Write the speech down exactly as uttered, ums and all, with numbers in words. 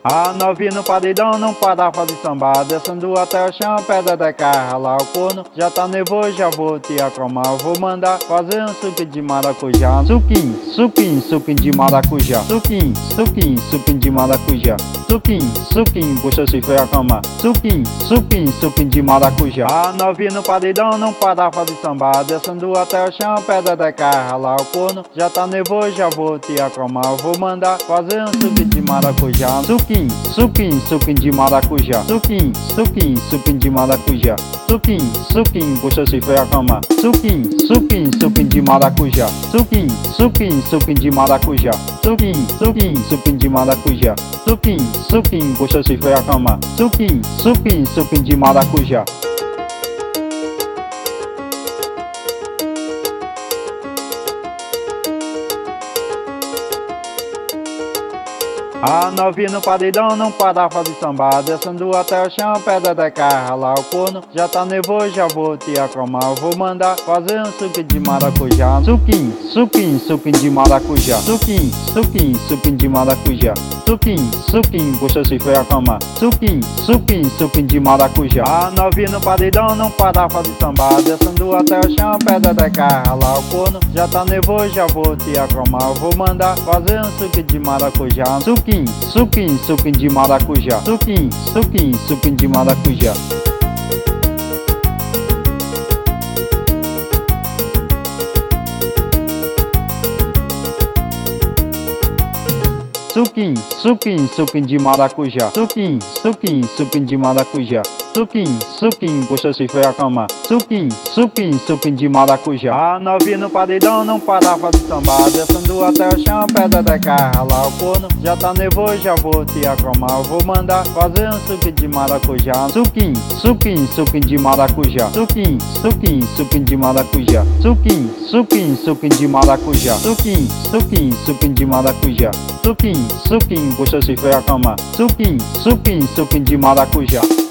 A novinha no paredão não para fazer samba, descendo até o chão, pedra da carra lá o corno. Já tá nervoso, já vou te acalmar. Vou mandar fazer um suquinho de maracujá. Suquinho, suquinho, suquinho de maracujá. Suquinho, suquinho, suquinho de maracujá. Suquinho, suquinho, puxa se foi a cama. Suquinho, suquinho, suquinho de maracujá. A novinha no paredão não para fazer samba, descendo até o chão, pedra da carra lá o corno. Já tá nervoso, já vou te acalmar. Vou mandar fazer um suquinho de maracujá. Suquinho, suquinho, suquinho de maracujá. Suquinho, suquinho, suquinho de maracujá. Suquinho, suquinho, puxa se foi a cama. Suquinho, suquinho, suquinho de maracujá. Suquinho, suquinho, suquinho de maracujá. Suquinho, suquinho, suquinho de maracujá. Suquinho, suquinho, puxa se foi a cama. Suquinho, suquinho, suquinho de maracujá. A novinha no paredão não para fazer samba, descendo até o chão, pedra da carra lá o corno. Já tá nervoso, já vou te acalmar. Vou mandar fazer um suquinho de maracujá. Suquinho, suquinho, suquinho de maracujá. Suquinho, suquinho, suquinho de maracujá. Suquinho, suquinho, puxa se foi a cama. Suquinho, suquinho, suquinho de maracujá. A novinha no paredão não para fazer samba, descendo até o chão, pedra da carra lá o corno. Já tá nervoso, já vou te acalmar. Vou mandar fazer um suquinho de maracujá. Suquinho, suquinho, suquinho de maracujá. Suquinho, suquinho, suquinho de maracujá. Suquinho, suquinho, suquinho de maracujá. Suquinho, suquinho, suquinho de maracujá. Suquinho, suquinho, puxa se foi a cama. Suquinho, suquinho, suquinho de maracujá. A novinha no paredão não para fazer samba, descendo até o chão, pedra da carra lá o corno. Já tá nervoso, já vou te acalmar. Vou mandar fazer um suquinho de maracujá. Suquinho, suquinho, suquinho de maracujá. Suquinho, suquinho, suquinho de maracujá. Suquinho, suquinho, suquinho de maracujá. Suquinho, suquinho, suquinho de maracujá. Suquinho, suquinho, puxa se foi a cama. Suquinho, suquinho, suquinho de maracujá.